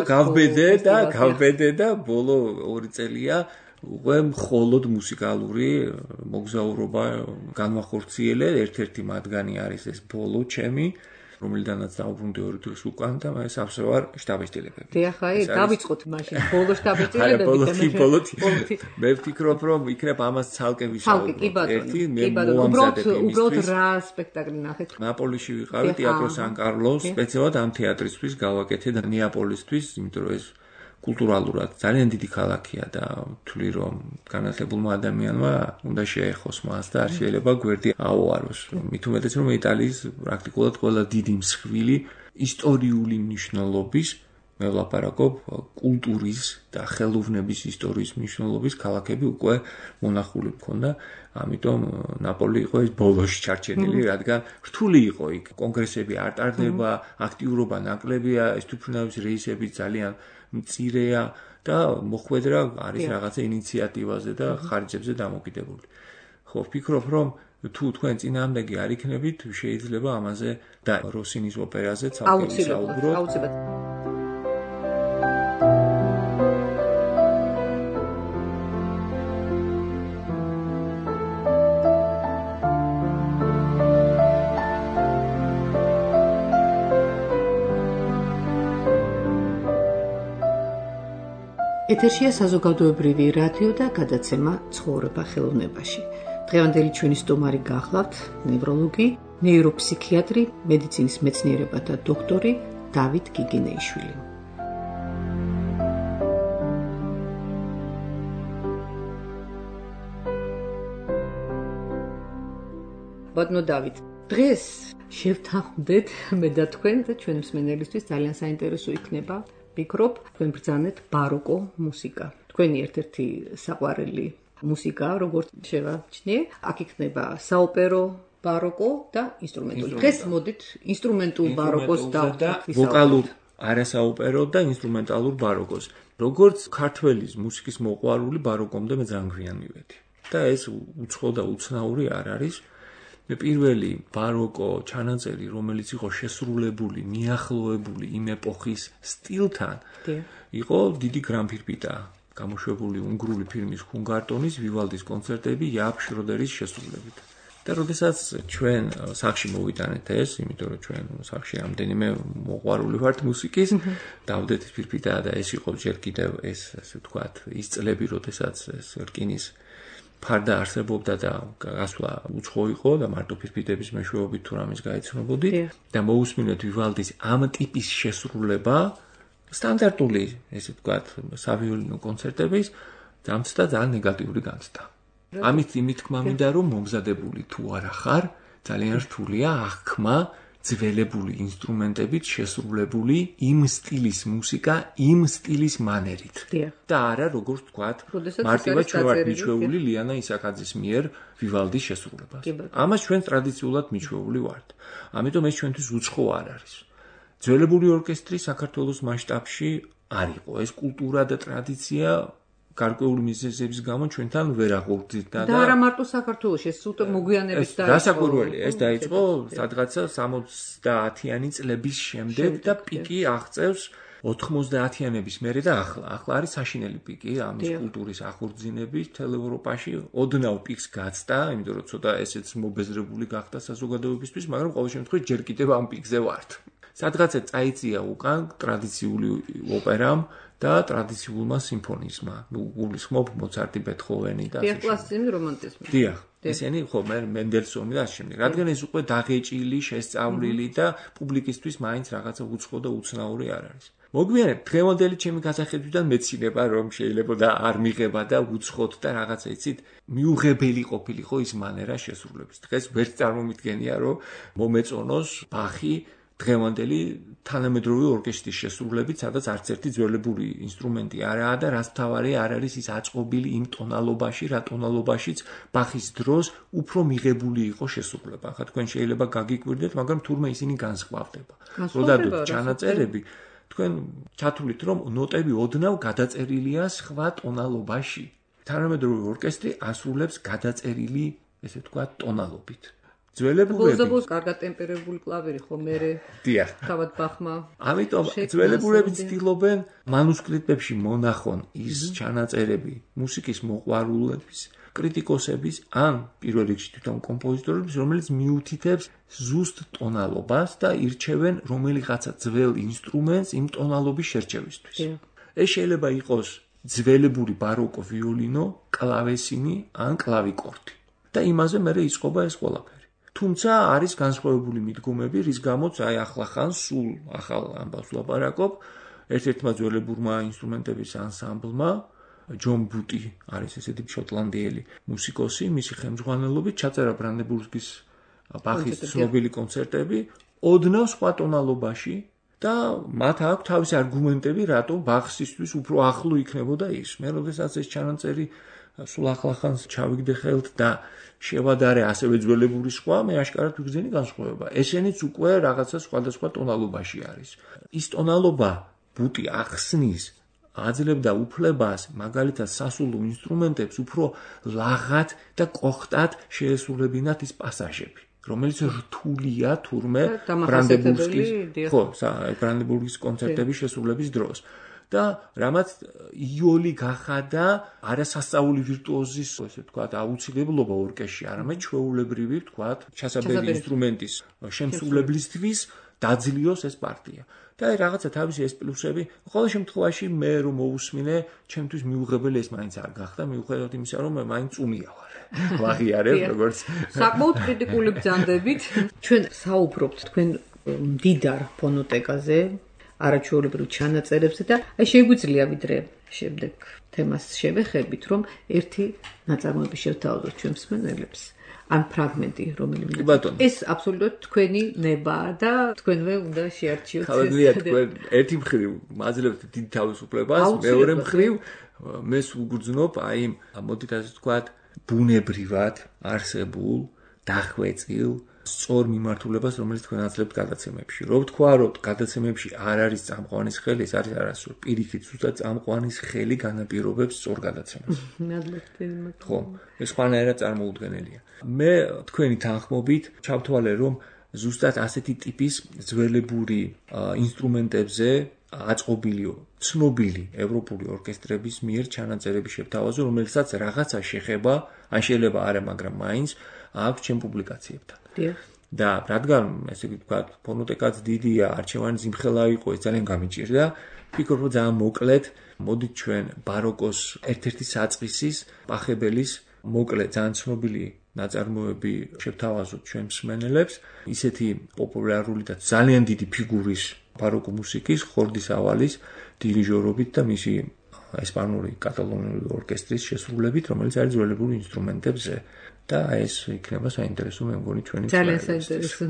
გავბედე და ბოლო 2 წელია უკვე მხოლოდ მუსიკალური მოგზაურობა განვახორციელე. ერთ-ერთი მათგანი არის ეს ბოლო ჩემი, რომელიდანაც დავუბრუნდი 2 დღის უკან და მე სავსე ვარ შტაბის-დილებები. დიახ, დავიწყოთ მაშინ ბოლო შტაბის-დილებები. ბოლო. მე ვფიქრობ, რომ იქნებ ამას ცალკე ვისაუბროთ. ერთი მე მოამზადებ იმისთვის. უბრალოდ რა სპექტაკლი ნახეთ? ნაპოლიში ვიყავი თეატრო სან-კარლოს, სპეციალურად ამ თეატრისთვის გავაკეთე და ნეაპოლისთვის, იმიტომ რომ ეს კულტურალურად ძალიან დიდი ქალაქია და ვთვლი რომ განათლებულმა ადამიანმა უნდა შეეხოს მას და არ შეიძლება გვერდი აუაროს. მით უმეტეს რომ იტალიის პრაქტიკულად ყველა დიდი მსხვილი ისტორიული მნიშვნელობის მე ვლაპარაკობ კულტურის და ხელოვნების ისტორიის მნიშვნელობის ქალაქები უკვე მონახული მქონდა. ამიტომ ნაპოლი იყო ეს ბოლოში ჩარჩენილი, რადგან რთული იყო იქ. კონგრესები არ ტარდება, აქტიურობა ნაკლებია, ეს თვითმფრინავის რეისები ძალიან მწირეა და მოხვედრა არის რაღაცა ინიციატივაზე და ხარჯებზე დამოკიდებული. ხო, ვფიქრობ, რომ თუ თქვენ წინააღმდეგი არ იქნებით, შეიძლება ამაზე და როსინის ოპერაზე ცალკე ვისაუბროთ. აუცილებლად. ეთერშია საზოგადოებრივი რადიო და გადაცემა ცხოვრება ხელოვნებაში. დღევანდელი ჩვენი სტუმარი გახლავთ ნევროლოგი, ნეიროფსიქიატრი, მედიცინის მეცნიერებათა დოქტორი დავით გიგინეიშვილი. ბატონო დავით, დღეს შევთანხმდეთ მე და თქვენ და ჩვენ მსმენელისთვის ძალიან საინტერესო იქნება. ვფიქრობ, თქვენ ბრძანეთ ბაროკო მუსიკა. თქვენი ერთ-ერთი საყვარელი მუსიკა, როგორც შევაჩნიე, აქ იქნება საოპერო ბაროკო და ინსტრუმენტული. დღეს მოდით ინსტრუმენტულ ბაროკოს და ვოკალურ არასაოპერო და ინსტრუმენტალურ ბაროკოს. როგორც ქართველის მუსიკის მოყვარული ბაროკომდე მე ძალიან გვიან მივედი. და ეს უცხო და უცნაური არ არის. მე პირველი ბაროკო ჩანაწერი, რომელიც იყო შესრულებული, მიახლოებული იმ ეპოქის სტილთან, იყო დიდი გრამფირფიტა, გამოშვებული უნგრული ფილმის ჰუნგარტონის ვივალდის კონცერტები იაკობ შროდერის შესრულებით. და როდესაც ჩვენ სახში მოვიტანეთ ეს, იმიტომ რომ ჩვენ სახში რამდენიმე მოყვარული ვართ მუსიკის, დავდეთ ფირფიტა და ეს იყო ჯერ კიდევ ეს ასე ვთქვათ, ის წლები, როდესაც ეს რკინის ფარდა არსებობდა და გასვლა უცხო იყო და მარტო ფირფიტების მეშვეობით თუ რამის გაეცნობოდი და მოусმინეთ ვივალდის ამ ტიპის შესრულება სტანდარტული, ესე ვთქვათ, სავიოლინო კონცერტების დამცდა ძალიან ნეგატიური განცდა. ამით იმითქმა მინდა რომ მომზადებული თუ არა ხარ, ძალიან რთულია აღქმა ძველებული ინსტრუმენტებით შესრულებული იმ სტილის მუსიკა, იმ სტილის მანერით. და არა, როგორც ვთქვათ, მარტივად ჩვენ ვართ მიჩვეული ლიანა ისაკაძის მიერ ვივალდის შესრულებას. ამას ჩვენ ტრადიციულად მიჩვეული ვართ. ამიტომ ეს ჩვენთვის უცხო არ არის. ძველებული ორკესტრი საქართველოს მასშტაბში არ იყო. ეს კულტურა და ტრადიცია გარკვეული მიზეზების გამო ჩვენთან ვერ აღვრძით და არა მარტო საქართველოში, ეს სულ მოგვიანებით დაიწყო. გასაკვირველი, ეს დაიწყო სადღაცა 70-იანი წლების შემდეგ და პიკი აღწევს 90-იანების მერე და ახლა არის საშინელი პიკი ამის კულტურის აღორძინების მთელ ევროპაში. ოდნავ პიკს გაცდა, იმიტომ რომ ცოტა ესეც მობეზრებული გახდა საზოგადოებისთვის, მაგრამ ყოველ შემთხვევაში ჯერ კიდევ ამ პიკზე ვართ. სადღაცა წაიწია უკან ტრადიციული ოპერამ და ტრადიციულმა სიმფონიზმმა. გულისხმობ მოცარტი, ბეთჰოვენი და ასე. კლასიციზმი, რომანტიზმი. დიახ. ესენი ხო მენდელსონი და ასე შემდეგ. რადგან ეს უკვე დაღეჭილი, შესწავლილი და პუბლიკისთვის მაინც რაღაცა უცხო და უცნაური არ არის. მოგვიანებით დღევანდელი ჩემი გასახედვიდან მეცინება რომ შეიძლება და არ მიღება და უცხოთ და რაღაცა იცით მიუღებელი ყოფილიყო ის მანერა შესრულების. დღეს ვერ წარმომიდგენია რომ მომეწონოს ბახი დღევანდელი თანამედროვე ორკესტრის შესრულებით, სადაც არც ერთი ძველებური ინსტრუმენტი არაა და რაც მთავარია არ არის ის აწყობილი იმ ტონალობაში, რა ტონალობაშიც ბახის დროს უფრო მიღებული იყო შესრულება. ახლა თქვენ შეიძლება გაგიკვირდეთ, მაგრამ თურმე ისინი განსხვავდება. როდადოთ ჩანაწერები თქვენ ჩათვლით რომ ნოტები ოდნავ გადაწერილია სხვა ტონალობაში. თანამედროვე ორკესტრი ასრულებს გადაწერილი, ესე ვთქვათ, ტონალობით. ძველებურები კარგად ტემპერირებული კლავირი ხო მერე დიახ თავად ბახმა ამიტომ ძველებურები ცდილობენ მანუსკრიპტებში მონახონ ის ჩანაწერები მუსიკის მოყვარულების კრიტიკოსების ან პირველ რიგში თვითონ კომპოზიტორების რომელიც მიუთითებს ზუსტ ტონალობას და ირჩევენ რომელიღაცა ძველ ინსტრუმენტს იმ ტონალობის შერჩევისთვის ეს შეიძლება იყოს ძველებური ბაროკო ვიოლინო კლავესინი ან კლავიკორდი და იმაზე მერე იწყობა ეს ყველაფერი თუმცა არის განსხვავებული მიდგომები, რის გამოც აი ახლახან სულ ახალ ამბავს ვლაპარაკობ, ერთ-ერთმა ძველებურმა ინსტრუმენტების ანსამბლმა, ჯონ ბუტი არის ესეთი შოტლანდიელი მუსიკოსი, მისი ხელმძღვანელობით ჩაწერა ბრანდენბურგის ბახის ცნობილი კონცერტები, ოდნავ სხვა ტონალობაში და მათ აქვს თავისი არგუმენტები, რატომ ბახსისთვის უფრო ახლო იქნებოდა ის. მე როდესაც ეს ჩანაწერი სულ ახლახანს ჩავიგდე ხელთ და შევადარე ასევე ძველებური სხვა, მე აშკარად ვიგრძენი განსხვავება. ესენიც უკვე რაღაცა სხვადასხვა ტონალობაში არის. ის ტონალობა ბუტი ახსნის აძლევდა უფლებას მაგალითად სასულო ინსტრუმენტებს უფრო ლაღად და კოხტად შეესრულებინათ ის პასაჟები. რომელიც რთულია თურმე ბრანდენბურგის კონცერტების შესრულების დროს. და რამაც იოლი გახადა არასასწაული ვირტუოზის, ესე ვთქვათ, აუცილებლობა ორკესტრში, არამედ ჩვეულებრივი, ვთქვათ, ჩასაბერი ინსტრუმენტის შემსრულებლისთვის დაძლიოს ეს პარტია. და აი რაღაცა თავისი ეს პლუსები, ყოველ შემთხვევაში მე რომ მოусმინე, ჩემთვის მიუღებელი ეს მაინც არ გახდა, მიუხედავად იმისა, რომ მე მაინც წუნია ვარ. ვაღიარებ, როგორც საკმაოდ კრიტიკული ბრძანდებით, ჩვენ საუბრობთ თქვენ მდიდარ ფონოტეკაზე არაჩვეულებრივ ჩანაწერებზე და აი შეგვიძლია ვიდრე შემდეგ თემას შევეხებით, რომ ერთი ნაწარმოები შევთავაზოთ ჩვენ მსმენელებს, ან ფრაგმენტი, რომელიც ეს აბსოლუტურად თქვენი ნებაა და თქვენვე უნდა შეარჩიოთ. თავადია თქვენ ერთი მხრივ მაძლევთ დიდ თავისუფლებას, მეორე მხრივ მე ვუგრძნობ აი მოდით ასე ვთქვათ, ბუნებრივად არსებულ დახვეწილ სწორ მიმართულებას, რომელიც თქვენ აძლევთ გადაცემებში. რო ვთქვა, რომ გადაცემებში არ არის წამყვანის ხელი, ეს არის არასწორი. პირიქით, ზუსტად წამყვანის ხელი განაპირობებს სწორ გადაცემას. ხო, ეს სხვანაირად წარმოუდგენელია. მე თქვენი თანხმობით ჩავთვალე, რომ ზუსტად ასეთი ტიპის ძველებური ინსტრუმენტებზე აწყობილი ცნობილი ევროპული ორკესტრების მიერ ჩანაწერები შევთავაზო, რომელსაც რაღაცა შეხება, ან შეიძლება არა, მაგრამ მაინც აქვს ჩემ პუბლიკაციებთან. და რადგან ესე ვთქვათ, ფონოტეკაც დიდია, არჩევანი ზიმხელა იყო, ეს ძალიან გამიჭირდა. ვფიქრობ, რომ ძალიან მოკლედ მოდით ჩვენ ბაროკოს ერთ-ერთი საწყისის, პახებელის მოკლედ ძალიან ცნობილი ნაწარმოები შევთავაზოთ ჩვენ მსმენელებს, ისეთი პოპულარული და ძალიან დიდი ფიგურის ბაროკო მუსიკის, ხორდის ავალის დირიჟორობით და მისი ესპანური კატალონიური ორკესტრის შესრულებით, რომელიც არის ძველებური ინსტრუმენტებზე. და ეს იქნება საინტერესო მე მგონი ჩვენი ძალიან საინტერესო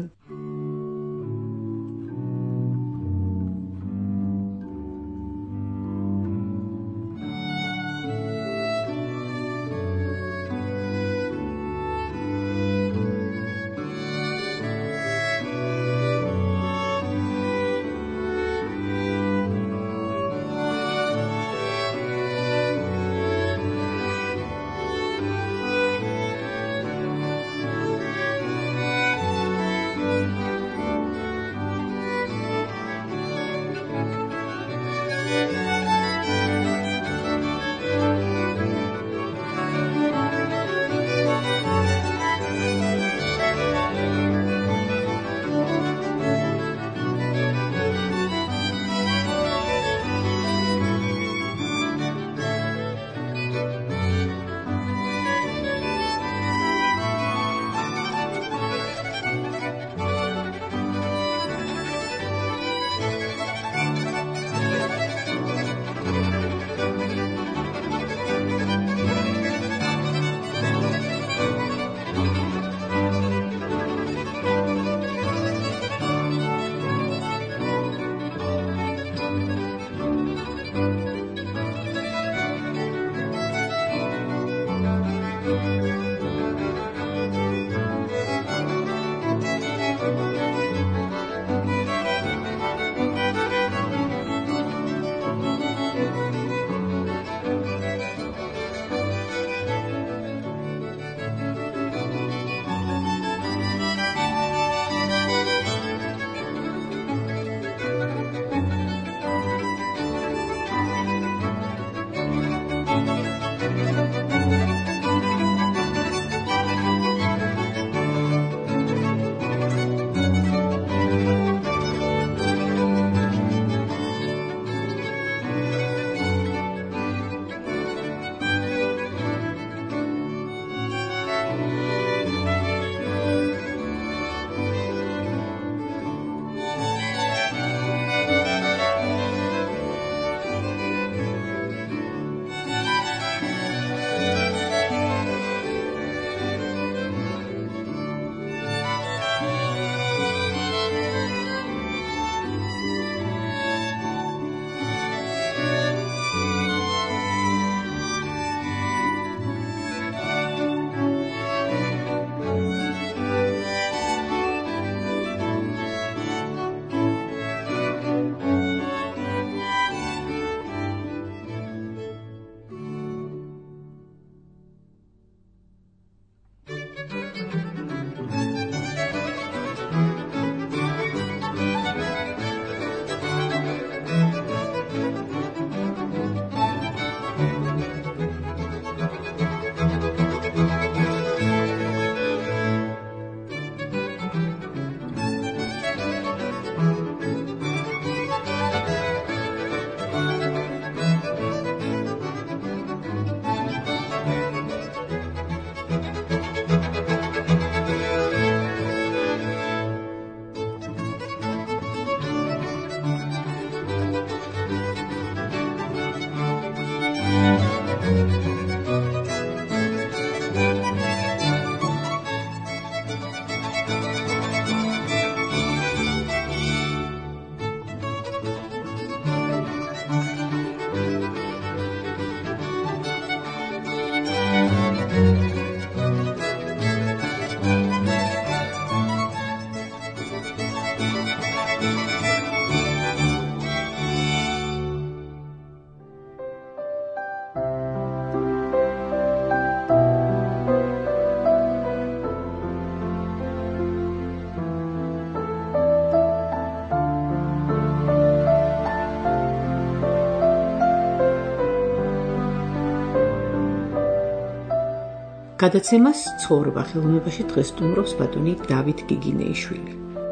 გადაცემას ცხოვრება ხელოვნებაში დღეს სტუმრობს ბატონი დავით გიგინეიშვილი.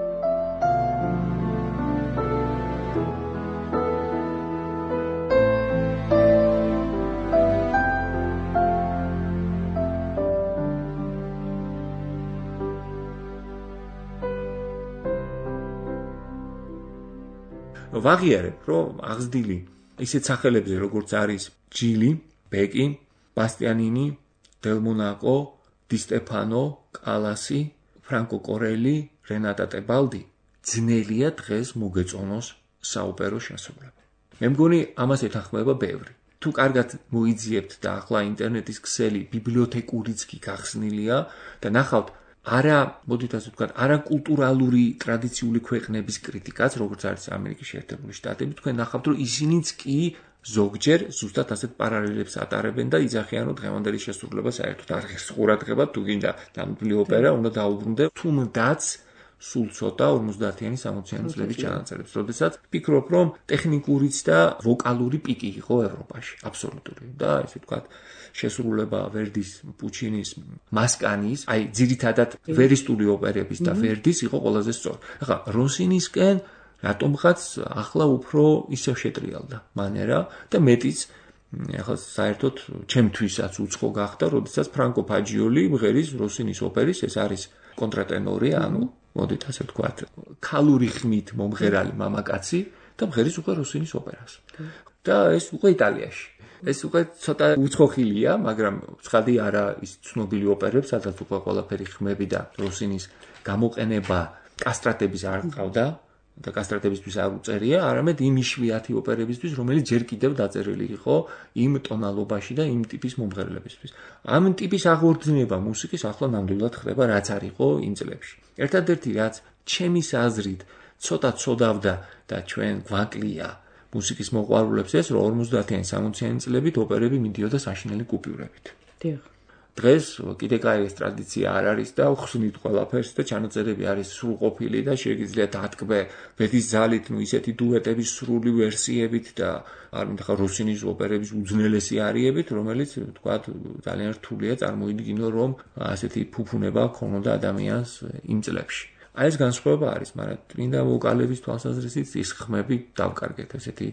ვაღიარებ, რომ აღზრდილი ისეთ სახელებზე, როგორც არის ჯილი, ბეკი, ბასტიანინი, დელმონაკო, დი სტეფანო, კალასი, ფრანკო კორელი, რენატა ტებალდი, ძნელია დღეს მოგეწონოს საოპერო შესრულება. მე მგონი ამას ეთანხმება ბევრი. თუ კარგად მოიძიებთ და ახლა ინტერნეტის ქსელი ბიბლიოთეკურიც კი გახსნილია და ნახავთ არა, მოდით ასე ვთქვათ, არა კულტურალური ტრადიციული ქვეყნების კრიტიკაც, როგორც არის ამერიკის შეერთებული შტატები, თქვენ ნახავთ, რომ ისინიც კი ზოგჯერ ზუსტად ასეთ პარალელებს ატარებენ და იძახიან, რომ დღევანდელი შესრულება საერთოდ არ ღირს ყურადღება, თუ გინდა ნამდვილი ოპერა, უნდა დაუბრუნდე თუნდაც სულ ცოტა 50-იანი 60-იანი წლების ჩანაწერებს, როდესაც ვფიქრობ, რომ ტექნიკურიც და ვოკალური პიკი იყო ევროპაში, აბსოლუტური. და ესე ვთქვათ, შესრულება ვერდის, პუჩინის, მასკანის, აი ძირითადად ვერისტული ოპერების და ვერდის იყო ყველაზე სწორი. ახლა როსინისკენ რატომღაც ახლა უფრო ისევ შეტრიალდა მანერა და მეტიც ახლა საერთოდ ჩემთვისაც უცხო გახდა, როდესაც ფრანკო ფაჯიოლი მღერის როსინის ოპერის, ეს არის კონტრატენორი, ანუ მოდით ასე ვთქვათ, ქალური ხმით მომღერალი მამაკაცი და მღერის უკვე როსინის ოპერას. და ეს უკვე იტალიაში. ეს უკვე ცოტა უცხოხილია, მაგრამ ცხადი არა ის ცნობილი ოპერებს, სადაც უკვე ყველაფერი ხმები და როსინის გამოყენება კასტრატების არ ყავდა და კასტრატებისთვის არ უწერია, არამედ იმ იშვიათი ოპერებისთვის, რომელიც ჯერ კიდევ დაწერილი იყო იმ ტონალობაში და იმ ტიპის მომღერლებისთვის. ამ ტიპის აღორძინება მუსიკის ახლა ნამდვილად ხდება, რაც არ იყო იმ წლებში. ერთადერთი რაც ჩემის აზრით ცოტა ცოდავდა და ჩვენ გვაკლია მუსიკის მოყვარულებს ეს, რომ 50-იანი 60-იანი წლებით ოპერები მიდიოდა საშინელი კუპიურებით. დიახ. დღეს კიდე კაი ეს ტრადიცია არ არის და ხსნით ყველაფერს და ჩანაწერები არის სრულყოფილი და შეგიძლიათ ატკბე ბედის ძალით, ისეთი დუეტების სრული ვერსიებით და არ მინდა ხარ როსინის ოპერების უძნელესი არიებით, რომელიც თქვათ ძალიან რთულია წარმოიდგინო, რომ ასეთი ფუფუნება ქონოდა ადამიანს იმ წლებში. აი ეს განსხვავება არის, მაგრამ წმინდა ვოკალების თვალსაზრისით ის ხმები დავკარგეთ, ესეთი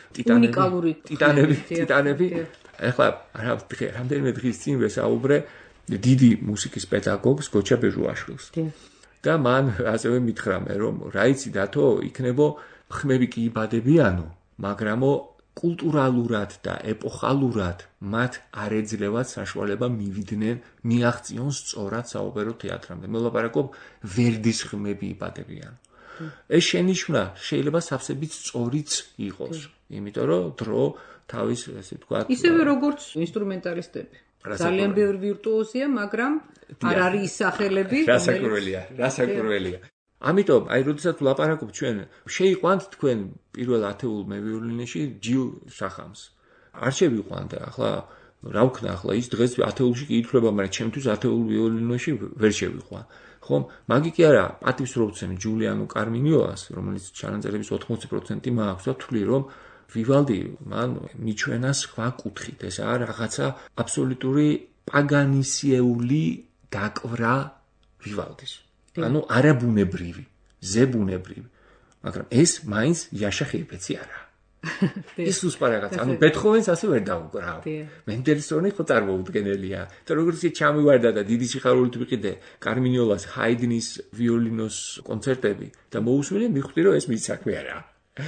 ტიტანები. ახლა რამდენიმე დღის წინ ვესაუბრე დიდი მუსიკის პედაგოგს გოჩა ბეჟუაშვილს. და მან ასევე მითხრა მე, რომ რა იცი დათო, იქნებო ხმები კი იბადებიანო, მაგრამო კულტურალურად და ეპოხალურად მათ არ ეძლევათ საშუალება მივიდნენ, მიაღწიონ სწორად საოპერო თეატრამდე. მე ვლაპარაკობ ვერდის ხმები იბადებიან. ეს შენიშვნა შეიძლება სავსებით სწორიც იყოს, იმიტომ რომ დრო თავის ესე ვთქვათ, ისევე როგორც ინსტრუმენტალისტები. ძალიან ბევრი ვირტუოზია, მაგრამ არ არის ის სახელები, რასაკურველია. ამიტომ, აი, როდესაც ვლაპარაკობ ჩვენ, შეიყვანთ თქვენ პირველ ათეულ მევიოლინეში ჯილ სახამს. არ შევიყვანთ, ახლა რა ვქნა, ახლა ის დღეს ათეულში კი ითვლება, მაგრამ ჩემთვის ათეულ ვიოლინოში ვერ შევიყვან. ხომ, მაგი კი არა, პატივს რო ვცემ ჯულიანო კარმინიოას, რომელიც ჩანაწერების 80% მაქვს და ვთვლი, რომ ვივალდი მან მიჩვენა სხვა კუთხით, ეს არა რაღაცა აბსოლუტური პაგანისიეული დაკვრა ვივალდის. ანუ არაბუნებრივი, ზებუნებრივი. მაგრამ ეს მაინც იაშა ხეიფეცი არა. ის უსპარაგაც, ანუ ბეთჰოვენს ასე ვერ დაუკრავ. მენდელსონი ხო წარმოუდგენელია. და როგორც ის ჩამივარდა და დიდი სიხარულით ვიყიდე კარმინიოლას ჰაიდნის ვიოლინოს კონცერტები და მოусმინე, მიხვდი რომ ეს მის საქმე არა.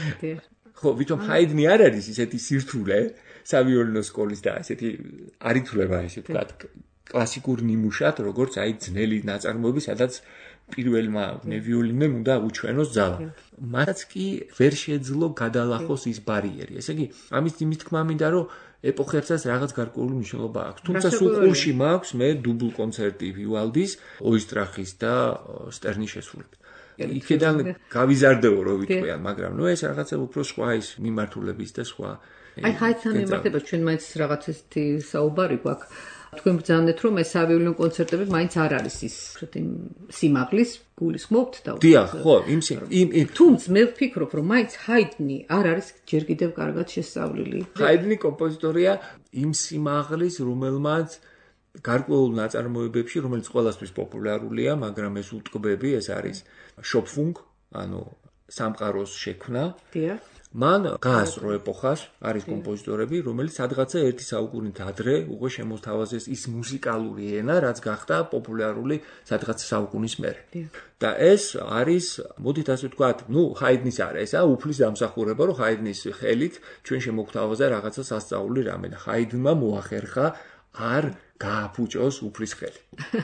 ხო, ვითომ ჰაიდნი არ არის ისეთი სირთულე სავიოლინო სკოლის და ესეთი არ ითვლება ესე ვთქვათ კლასიკურ ნიმუშად, როგორც აი ძნელი ნაწარმოები, სადაც პირველმა ვიოლინემ უნდა უჩვენოს ძალა. მათაც კი ვერ შეძლო გადალახოს ის ბარიერი. ესე იგი, ამის იმის თქმა მინდა, რომ ეპოქებსაც რაღაც გარკვეული მნიშვნელობა აქვს. თუმცა სულ ყურში მაქვს მე დუბლ კონცერტი ვივალდის, ოისტრახის და სტერნის შესრულებით. იქიდან გავიზარდეო რომ ვიტყვიან, მაგრამ ნუ ეს რაღაცა უფრო სხვა ის მიმართულების და სხვა. აი ჰაიდთან მიმართება ჩვენ მაინც რაღაც ესეთი საუბარი გვაქვს. თქვენ ბრძანეთ რომ ეს სავიოლინო კონცერტები მაინც არ არის ის სიმაღლის გულისხმობთ და დიახ, ხო, თუმცა მე ვფიქრობ რომ მაინც ჰაიდნი არ არის ჯერ კიდევ კარგად შესწავლილი. ჰაიდნი კომპოზიტორია იმ სიმაღლის, რომელმაც გარკვეულ ნაწარმოებებში, რომელიც ყველასთვის პოპულარულია, მაგრამ ეს უტკბები, ეს არის შოპფუნგ, ანუ სამყაროს შექმნა. დიახ. მან გაასწრო ეპოხას, არის კომპოზიტორები, რომელიც სადღაცა 1 საუკუნით ადრე უკვე შემოთავაზეს ის მუსიკალური ენა, რაც გახდა პოპულარული სადღაცა საუკუნის მერე. და ეს არის, მოდით ასე ვთქვათ, ჰაიდნის არა ესა, უფლის დამსახურება, რომ ჰაიდნის ხელით ჩვენ შემოგთავაზა რაღაცა სასწაული რამე და ჰაიდნმა მოახერხა არ გააფუჭოს უფლის ხელი.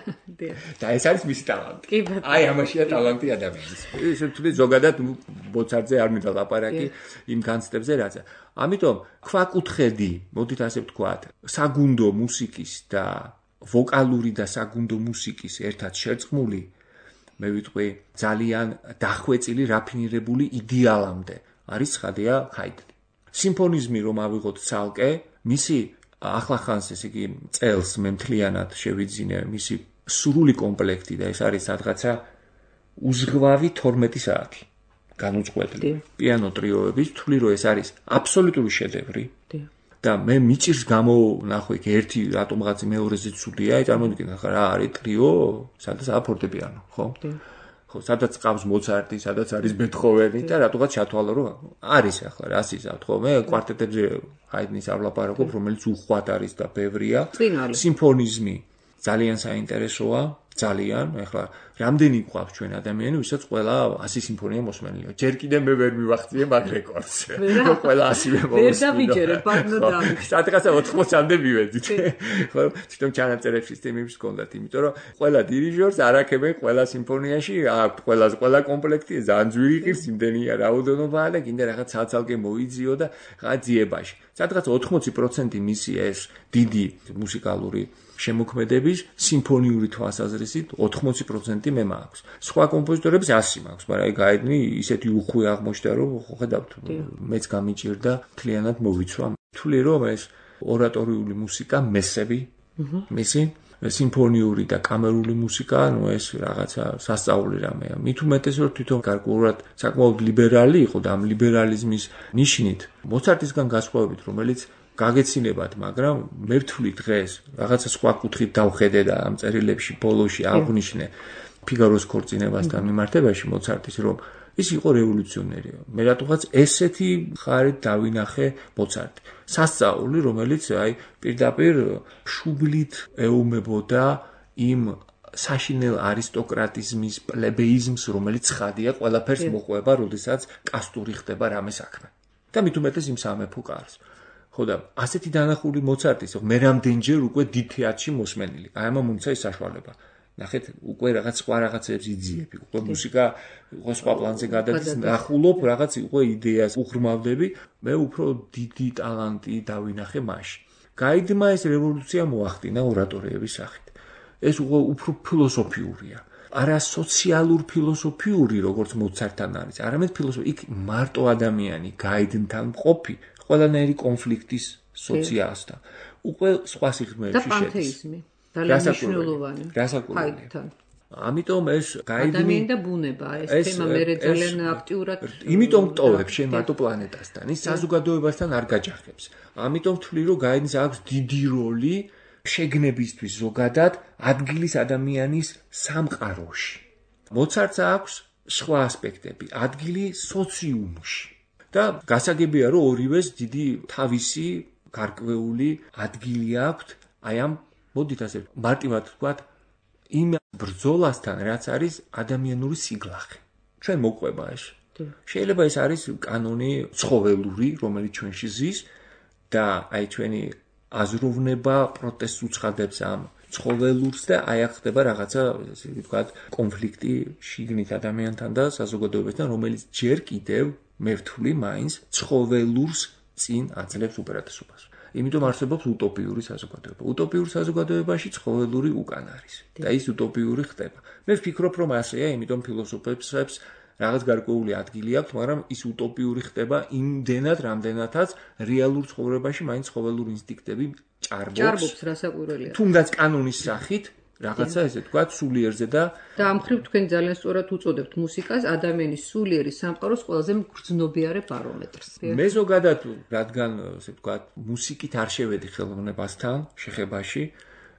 და ეს არის მისი ტალანტი. აი ამაშია ტალანტი ადამიანის. ესე ვთვლით ზოგადად მოცარტზე არ მინდა ლაპარაკი იმ განცდებზე რაც. ამიტომ ქვაკუთხედი, მოდით ასე ვთქვათ, საგუნდო მუსიკის და ვოკალური და საგუნდო მუსიკის ერთად შერწყმული, მე ვიტყვი, ძალიან დახვეწილი, რაფინირებული იდეალამდე არის ცხადია ჰაიდნი. სიმფონიზმი რომ ავიღოთ ცალკე, მისი ახლახანს ესე იგი წელს მე მთლიანად შევიძინე მისი სრული კომპლექტი და ეს არის სადღაცა უზღვავი 12 საათი განუწყვეტლი პიანო ტრიოების ვთვლი რომ ეს არის აბსოლუტური შედევრი და მე მიჭირს გამონახო იქ ერთი რატომღაც მეორეზე ცუდია აი წარმოგიდგენთ ხა რა არის ტრიო სადაც არის ფორტეპიანო ხო ხო სადაც ყავს მოცარტი სადაც არის ბეთჰოვენი და რატომღაც ჩათვალო რომ არის ახლა რა სიზავთ ხო მე კვარტეტებზე ჰაიდნის არ ვლაპარაკობ რომელიც უხვად არის და ბევრია სიმფონიზმი ძალიან საინტერესოა ძალიან ახლა რამდენი გვყავს ჩვენ ადამიანი ვისაც ყველა 100 სიმფონია მოსმენია ჯერ კიდე მე ვერ მივახციე მაგ რეკორდს რომ ყველა 100-ე მოსმენია ვერ დავიჯერებ ბარნო დავი სადღაცა 80-მდე მივედით ხო თვითონ ჩანაწერების სისტემებს გქონდათ იმიტომ რომ ყველა დირიჟორს არაქებენ ყველა სიმფონიაში აქვს ყველა კომპლექტი ძალიან ძვირი ყირს იმდენია რაოდენობაა და კიდე რაღაც ცალ-ცალკე მოიძიო და რაღაც ძიებაში სადღაც 80% მისი ეს დიდი მუსიკალური შემოქმედების სიმფონიური თვალსაზრისით 80% მე მაქვს. სხვა კომპოზიტორების 100 მაქვს, მაგრამ აი გაედნი ისეთი უხვი აღმოჩნდა რომ ხედავთ მეც გამიჭირდა მთლიანად მოვიცვა. თვლი რომ ეს ორატორიული მუსიკა მესები მისი სიმფონიური და კამერული მუსიკა, ეს რაღაცა სასწაული რამეა. მით უმეტეს რომ თვითონ გარკვეულად საკმაოდ ლიბერალი იყო და ამ ლიბერალიზმის ნიშნით მოცარტისგან განსხვავებით, რომელიც გაგეცინებათ, მაგრამ მე ვთვლი დღეს რაღაცა სხვა კუთხით დავხედე და ამ წერილებში ბოლოში აღვნიშნე ფიგაროს ქორწინებასთან მიმართებაში მოცარტის რომ ის იყო რევოლუციონერი. მე რატომღაც ესეთი ხარით დავინახე მოცარტი. სასწაული, რომელიც აი პირდაპირ შუბლით ეუმებოდა იმ საშინელ არისტოკრატიზმის, პლებეიზმს, რომელიც ხადია ყველაფერს მოყვება, როდესაც კასტური ხდება რამე საქმე. და მით უმეტეს იმ სამეფო კარს. ხო და ასეთი დანახული მოცარტის მე რამდენჯერ უკვე დიდ თეატრში მოსმენილი. აი ამ მომცა ის საშუალება. ნახეთ, უკვე რაღაც სხვა რაღაცებს იძიებ, უკვე მუსიკა უკვე სხვა პლანზე გადადის, ნახულობ რაღაც უკვე იდეას უღრმავდები, მე უფრო დიდი ტალანტი დავინახე მაშინ. გაიდმა ეს რევოლუცია მოახდინა ორატორიების სახით. ეს უფრო ფილოსოფიურია. არა სოციალურ ფილოსოფიური, როგორც მოცარტთან არის, არამედ ფილოსოფი, იქ მარტო ადამიანი გაიდნთან მყოფი ყველანაირი კონფლიქტის სოციასთან. უკვე სხვა სიღრმეებში შედის. და პანთეიზმი. ძალიან მნიშვნელოვანი. რასაკურველია. ამიტომ ეს გაიდნი ადამიანი და ბუნება, ეს თემა მე ძალიან აქტიურად იმიტომ ტოვებს შენ მარტო პლანეტასთან, ის საზოგადოებასთან არ გაჯახებს. ამიტომ ვთვლი რომ გაიდნის აქვს დიდი როლი შეგნებისთვის ზოგადად ადგილის ადამიანის სამყაროში. მოცარტს აქვს სხვა ასპექტები, ადგილი სოციუმში. და გასაგებია რომ ორივეს დიდი თავისი გარკვეული ადგილი აქვთ აი ამ მოდით ასე მარტივად ვთქვათ იმ ბრძოლასთან რაც არის ადამიანური სიგლახე ჩვენ მოყვება ეს შეიძლება ეს არის კანონი ცხოველური რომელიც ჩვენში ზის და აი ჩვენი აზროვნება პროტესტს უცხადებს ამ ცხოველურს და აი აქ ხდება რაღაცა ესე ვთქვათ კონფლიქტი შიგნით ადამიანთან და საზოგადოებასთან რომელიც ჯერ კიდევ მე ვთვლი მაინც ცხოველურს წინ აძლევს უპირატესობას. იმიტომ არსებობს უტოპიური საზოგადოება. უტოპიურ საზოგადოებაში ცხოველური უკან არის და ის უტოპიური ხდება. მე ვფიქრობ რომ ასეა, იმიტომ ფილოსოფებს რაღაც გარკვეული ადგილი აქვს, მაგრამ ის უტოპიური ხდება იმდენად, რამდენადაც რეალურ ცხოვრებაში მაინც ცხოველური ინსტინქტები ჭარბობს, რასაკვირველია. თუნდაც კანონის სახით რაღაცა ესე თქვა სულიერზე და ამ ხრივ თქვენ ძალიან სწორად უწოდებთ მუსიკას ადამიანის სულიერი სამყაროს ყველაზე მგრძნობიარე ბარომეტრს. მე ზოგადად რადგან ესე თქვა მუსიკით არ შევედი ხელოვნებასთან შეხებაში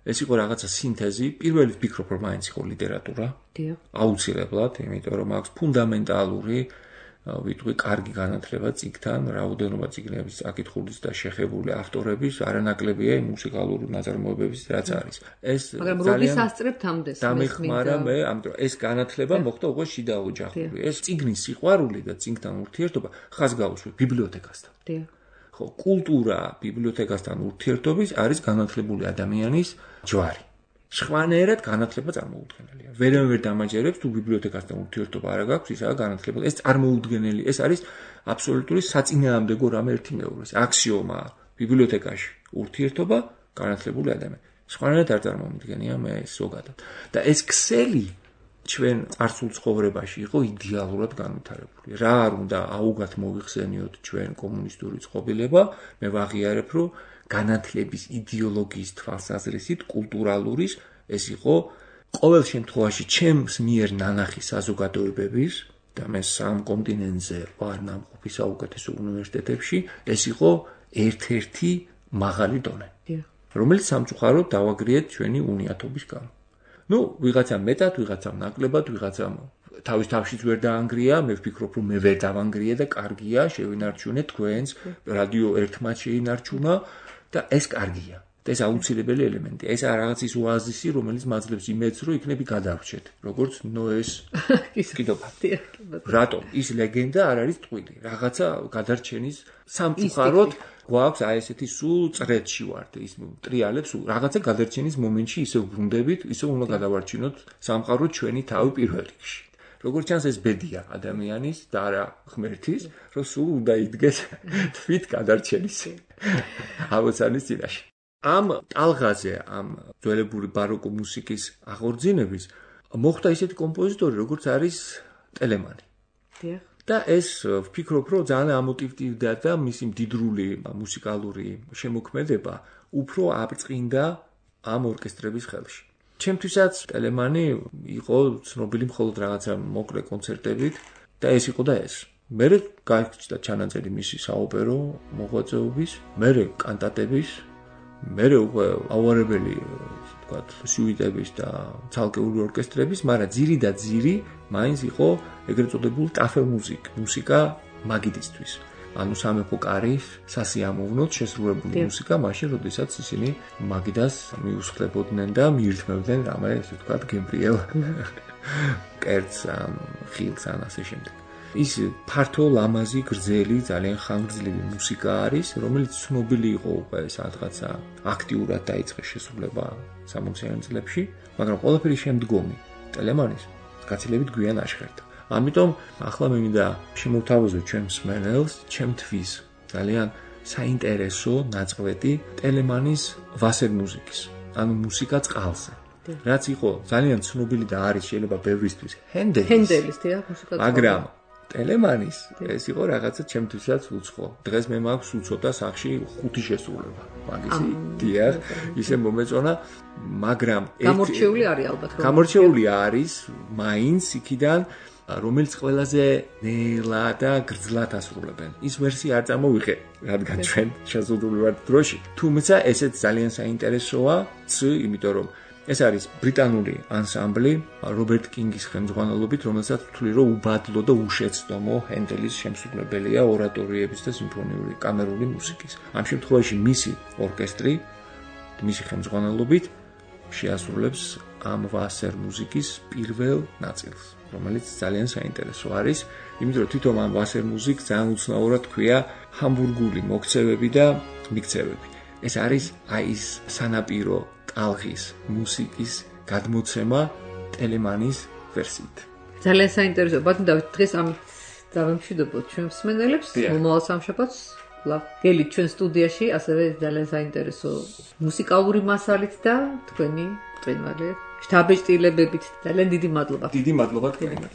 ეს იყო რაღაცა სინთეზი. პირველი ვფიქრობ, რომ მაინც იყო ლიტერატურა. დიახ. აუცილებლად, იმიტომ რომ აქვს ფუნდამენტალური ვიტყვი კარგი განათლება წიგნთან, რაოდენობა წიგნების აკითხulis და შეხებული ავტორების არანაკლებია მუსიკალური ნაწარმოებების რაც არის. ეს მაგრამ როდის ასწრებთ ამდენს? დამეხმარა მე, ამიტომ ეს განათლება მოხდა უკვე შიდა ოჯახური. ეს წიგნის სიყვარული და წიგნთან ურთიერთობა ხაზ გაუსვით ბიბლიოთეკასთან. დიახ. ხო, კულტურა ბიბლიოთეკასთან ურთიერთობის არის განათლებული ადამიანის ჯვარი. ხვანერად განათლება წარმოუდგენელია. ვერანაირ დამაჯერებს თუ ბიბლიოთეკასთან ურთიერთობა არ აქვს, ისაა განათლებული. ეს წარმოუდგენელი, ეს არის აბსოლუტური საწინააღმდეგო რამე ერთი მეორეს. აქსიომაა ბიბლიოთეკაში ურთიერთობა განათლებული ადამიანი. ხვანერად არ წარმომიდგენია მე ეს ზოგადად. და ეს ქსელი ჩვენ წარსულ ცხოვრებაში იყო იდეალურად განვითარებული. რა არ უნდა აუგად მოვიხსენიოთ ჩვენ კომუნისტური წყობილება, მე ვაღიარებ, რომ განათლების იდეოლოგიის თვალსაზრისით კულტურალურის ეს იყო ყოველ შემთხვევაში ჩემს მიერ ნანახი საზოგადოებების და მე სამ კონტინენტზე ვარ ნამყოფი საუკეთესო უნივერსიტეტებში ეს იყო ერთ-ერთი მაღალი დონე რომელიც სამწუხაროდ დავაგრიეთ ჩვენი უნიათობის გამო. ნუ ვიღაცა მეტად, ვიღაცა ნაკლებად, ვიღაცა თავის თავშიც ვერ დაანგრია, მე ვფიქრობ რომ მე ვერ დავანგრია და კარგია, შევინარჩუნე თქვენს რადიო ერთმაც შეინარჩუნა და ეს კარგია. და ეს აუცილებელი ელემენტია. ეს არ რაღაც ის ოაზისი, რომელიც მაძლევს იმედს, რომ იქნები გადავრჩეთ, როგორც ნოეს კიდობა. რატომ? ის ლეგენდა არ არის ტყვილი. რაღაცა გადარჩენის სამწუხაროდ გვაქვს აი ესეთი სულ წრედში ვართ. ის ტრიალებს რაღაცა გადარჩენის მომენტში ისე ვბრუნდებით, ისე უნდა გადავარჩინოთ სამყარო ჩვენი თავი პირველ რიგში. როგორც ჩანს ეს ბედია ადამიანის და არა ღმერთის, რომ სულ უნდა იდგეს თვით გადარჩენის ამოცანის წინაშე. ამ ტალღაზე, ამ ძველებური ბაროკო მუსიკის აღორძინების მოხდა ისეთი კომპოზიტორი, როგორც არის ტელემანი. და ეს ვფიქრობ, რომ ძალიან ამოტივტივდა და მისი მდიდრული მუსიკალური შემოქმედება უფრო აბწყინდა ამ ორკესტრების ხელში. ჩემთვისაც ტელემანი იყო ცნობილი მხოლოდ რაღაცა მოკლე კონცერტებით და ეს იყო და ეს. მე გაიჩნდა ჩანაწერი მისი საოპერო მოღვაწეობის, მე კანტატების, მე უკვე ავარებელი ვთქვათ სუიტების და ცალკეული ორკესტრების, მაგრამ ძირი და ძირი მაინც იყო ეგრეთ წოდებული ტაფელ მუსიკა მაგიდისთვის. ანუ სამეფო კარის სასიამოვნოდ შესრულებული მუსიკა მაშინ, როდესაც ისინი მაგიდას მიუსხლებოდნენ და მიირთმევდნენ რამე, ესე ვთქვათ, გემრიელ კერძს ან ხილს ან ასე შემდეგ. ის ფართო, ლამაზი, გრძელი, ძალიან ხანგრძლივი მუსიკა არის, რომელიც ცნობილი იყო უკვე სადღაცა აქტიურად დაიწყეს შესრულება 60-იან წლებში, მაგრამ ყველაფერი შემდგომი ტელემანის გაცილებით გვიან აშხერდა. ამიტომ ახლა მე მინდა შემოვთავაზო ჩვენ მსმენელს, ჩემთვის ძალიან საინტერესო ნაწყვეტი ტელემანის ვასერ მუსიკის, ანუ მუსიკა წყალზე. რაც იყო ძალიან ცნობილი და არის შეიძლება ბევრისთვის ჰენდელის მუსიკა, მაგრამ ტელემანის ეს იყო რაღაცა ჩემთვისაც უცხო. დღეს მე მაქვს უცოტა სახში 5 შესრულება. მაგისი დიახ, ისე მომეწონა, მაგრამ გამორჩეული არის ალბათ. გამორჩეული არის მაინც იქიდან რომელიც ყველაზე ნელა და გრძლად ასრულებენ. ის ვერსია არ წარმოვიღე, რადგან ჩვენ შეზღუდული ვართ დროში. თუმცა ესეც ძალიან საინტერესოა, იმიტომ რომ ეს არის ბრიტანული ანსამბლი რობერტ კინგის ხელმძღვანელობით, რომელსაც თვლი რომ უბადლო და უშეცდომო ჰენდელის შემსრულებელია ორატორიების და სიმფონიური კამერული მუსიკის. ამ შემთხვევაში მისი ორკესტრი მისი ხელმძღვანელობით შეასრულებს ამ ვასერ მუსიკის პირველ ნაწილს, რომელიც ძალიან საინტერესო არის, იმიტომ რომ თვითონ ამ ვასერ მუსიკს ძალიან უცნაურად ქვია ჰამბურგული მოქცევები და მიქცევები. ეს არის აი ის სანაპირო ტალღის მუსიკის გადმოცემა ტელემანის ვერსიით. ძალიან საინტერესო. ბატონო დავით, დღეს ამით დავემშვიდობოთ ჩვენ მსმენელებს. მომავალ სამშაბათს გელით ჩვენ სტუდიაში, ასევე ძალიან საინტერესო მუსიკალური მასალით და თქვენი მყინვარი შთაბეჭდილებებით. ძალიან დიდი მადლობა. დიდი მადლობა თქვენ.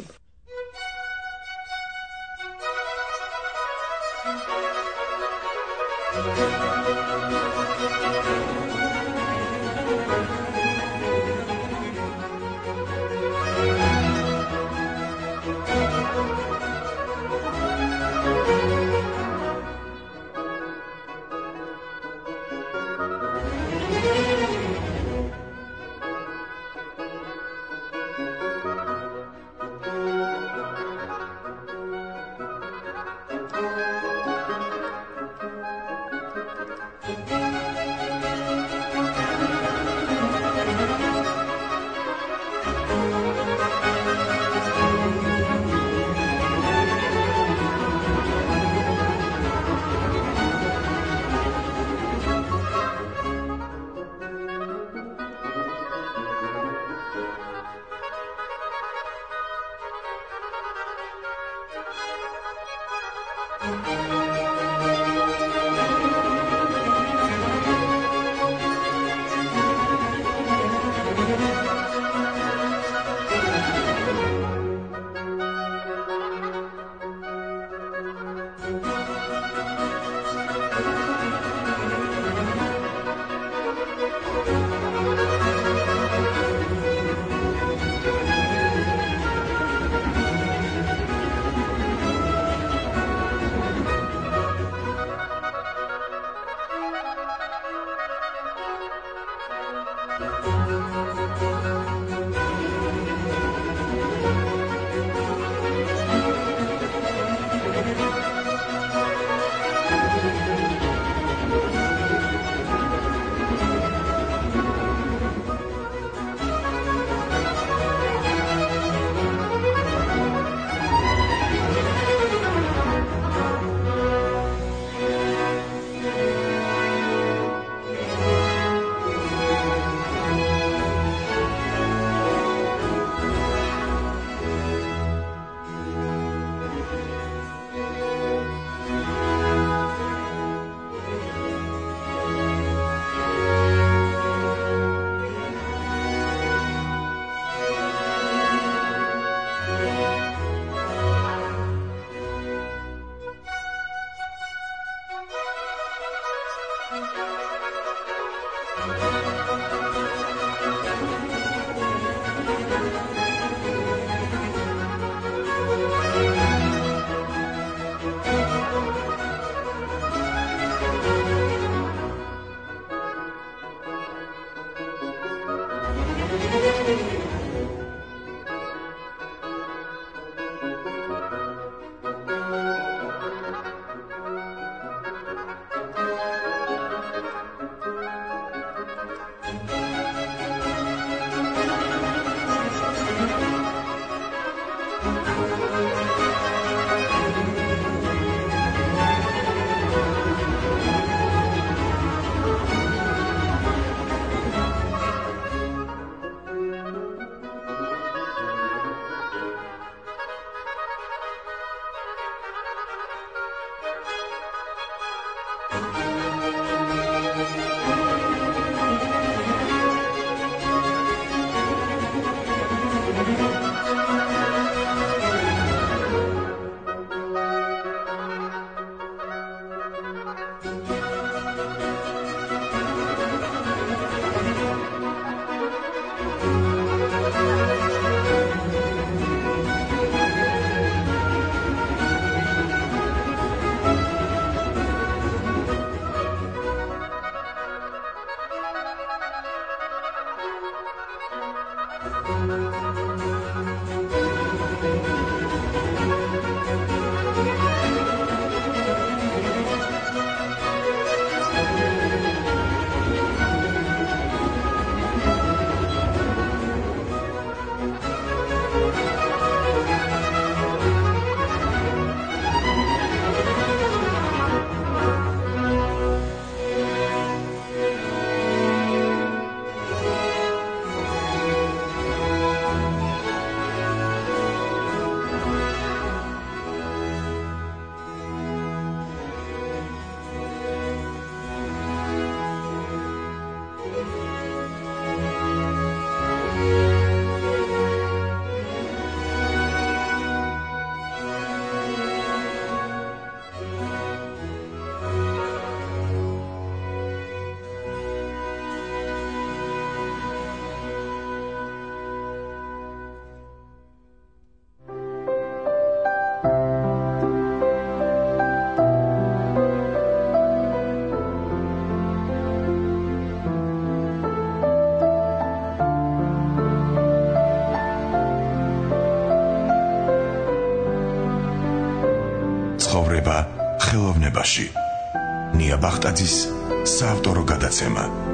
ცხოვრება ხელოვნებაში. ნია ბახტაძის საავტორო გადაცემა.